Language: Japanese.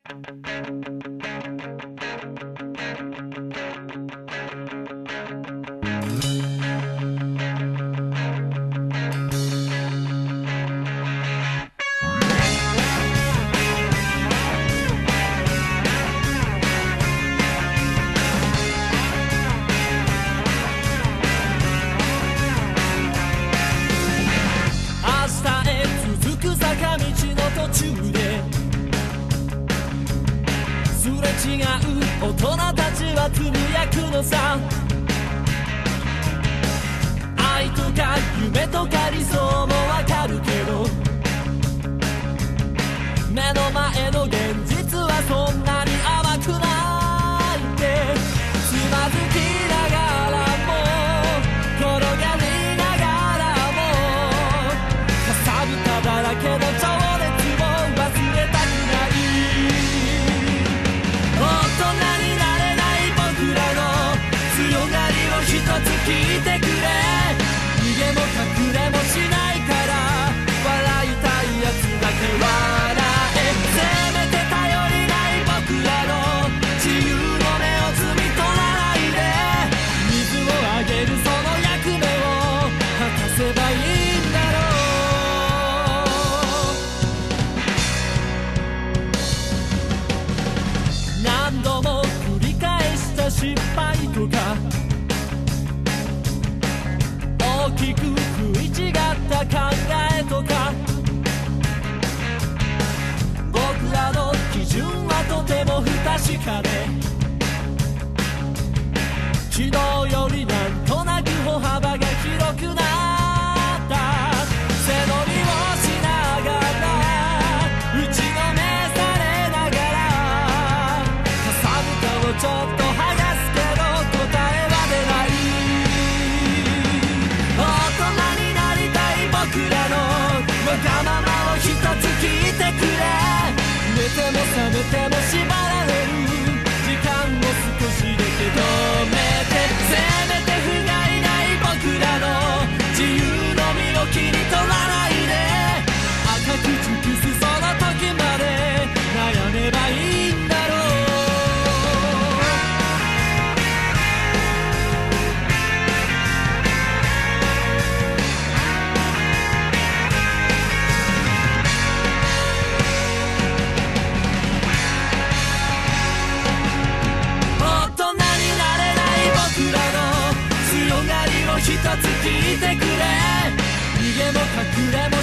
違う大人たちはつぶやくのさ。愛とか夢とか理想もわかるけど、目の前の現実はそんなに甘くないって。つまずきながらも転がりながらも、かさぶただらけの情熱を忘れたくない。大人になれない僕らの強がりを一つ聞いてくれ。逃げも隠れもしないから笑いたいやつだけ笑え。せめて頼りない僕らの自由の目を摘み取らないで、水をあげるその役目を果たせばいいんだろう。何度も繰り返した失敗とか、大きく食い違った考えとか、僕らの基準はとても不確かで、昨日よりなんとなく歩幅が広くなった。背伸びをしながら打ちのめされながら、かさぶたをちょっと剥がすけど答えは出ない。大人になりたい僕らのわがままを一つ聞いてくれ。寝ても覚めても縛られる時間を少しだけ止めて、せめて不甲斐ない僕らの自由の身を切り取らないで、赤く尽くすその時まで悩めばいいんだろう。一つ聞いてくれ。逃げも隠れも